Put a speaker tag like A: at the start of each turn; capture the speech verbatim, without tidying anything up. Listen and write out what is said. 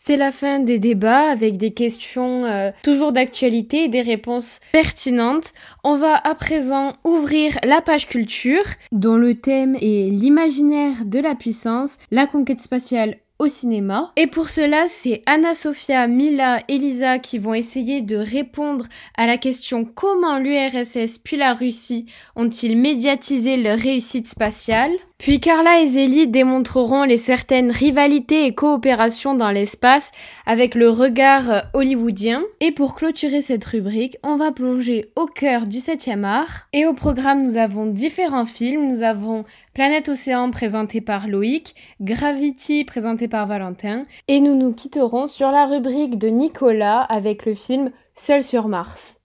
A: C'est la fin des débats avec des questions euh, toujours d'actualité et des réponses pertinentes. On va à présent ouvrir la page culture dont le thème est l'imaginaire de la puissance, la conquête spatiale au cinéma. Et pour cela, c'est Anna Sophia, Mila et Lisa qui vont essayer de répondre à la question comment l'U R S S puis la Russie ont-ils médiatisé leur réussite spatiale. Puis Carla et Zélie démontreront les certaines rivalités et coopérations dans l'espace avec le regard hollywoodien. Et pour clôturer cette rubrique, on va plonger au cœur du septième art. Et au programme, nous avons différents films. Nous avons Planète Océan présenté par Loïc, Gravity présenté par Valentin. Et nous nous quitterons sur la rubrique de Nicolas avec le film Seul sur Mars.